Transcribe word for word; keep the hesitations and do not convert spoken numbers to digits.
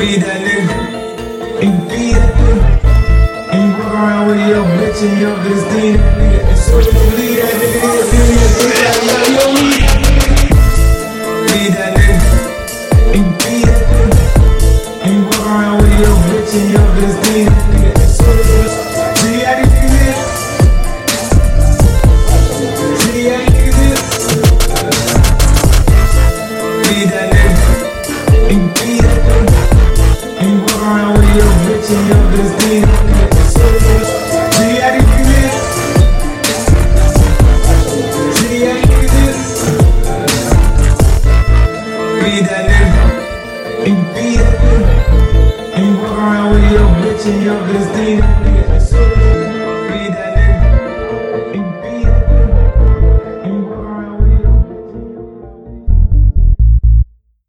Be that nigga, and be that nigga. And you walk around with your bitch and your bitch D, that nigga. And so you leave that nigga, he'll give me a dick like, yo, yo, me. Be that nigga, and be that nigga. And you walk around with your bitch and your bitch D, that nigga. And so you see how these niggas is? See how these niggas is? Be that nigga, and be that nigga. And you walk around with your bitch and your bitch D, that nigga. And so you see how these niggas is? See how these niggas is? Be that nigga, and be that nigga. And you walk around with your bitch and your bitch D, that nigga.